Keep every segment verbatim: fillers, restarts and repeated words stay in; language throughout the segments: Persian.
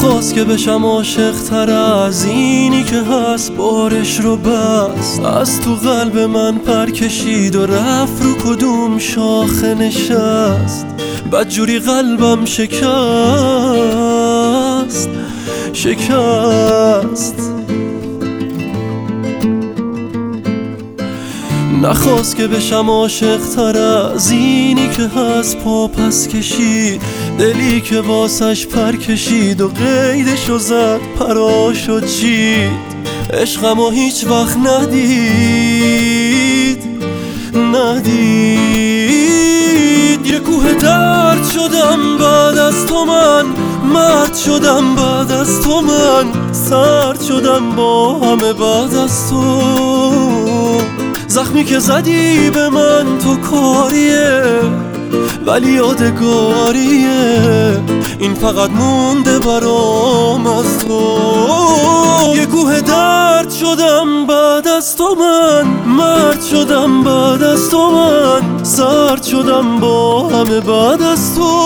نخواست که بشم عاشق تر از اینی که هست، بارش رو بست از تو قلب من پر کشید و رفت رو کدوم شاخه نشست. بدجوری قلبم شکست شکست. نخواست که بشم عاشق تر از اینی که هست، پا پس کشید دلی که واسش پر کشید و قیدشو زد پراشو چید. عشقمو هیچ وقت ندید ندید. یه کوه درد شدم بعد از تو من، مرد شدم بعد از تو من، سرد شدم با همه بعد از تو. زخمی که زدی به من تو کاریه ولی یادگاریه، این فقط مونده برام از تو. یه کوه درد شدم بعد از تو من، مرد شدم بعد از تو من، سرد شدم با همه بعد از تو.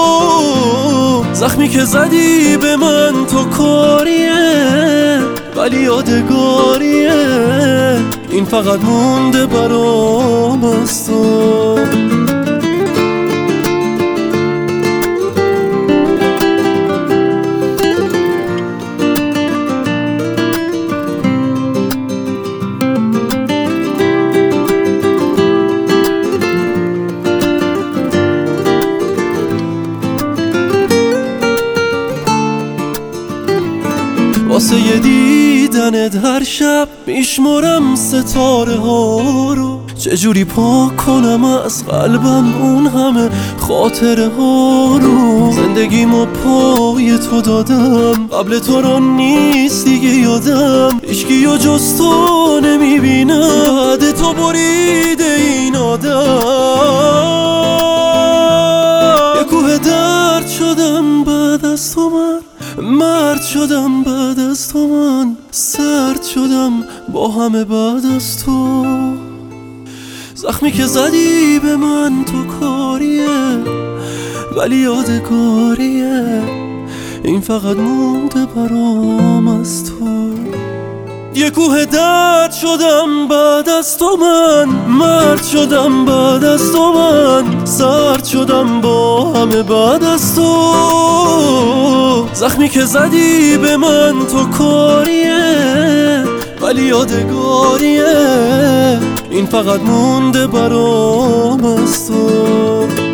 زخمی که زدی به من تو کاریه ولی یادگاریه، این فقط مونده برام از تو. واسه یه دیدنت هر شب میشمرم ستاره ها رو، چجوری پاک کنم از قلبم اون همه خاطره ها رو. زندگیمو پای تو دادم، قبل تو رو نیست دیگه یادم، هیچکی و جز تو نمیبینه، حد تو بریده این آدم. یه کوه درد شدم بعد از تو من، مرد شدم بعد از تو من، سرد شدم با همه بعد از تو. زخمی که زدی به من تو کاریه ولی یادگاریه، این فقط مونده برام از تو. یه کوه درد شدم بعد از تو من، مرد شدم بعد از تو من، سرد شدم با همه بعد از تو. زخمی که زدی به من تو کاریه ولی یادگاریه، این فقط مونده برام از تو.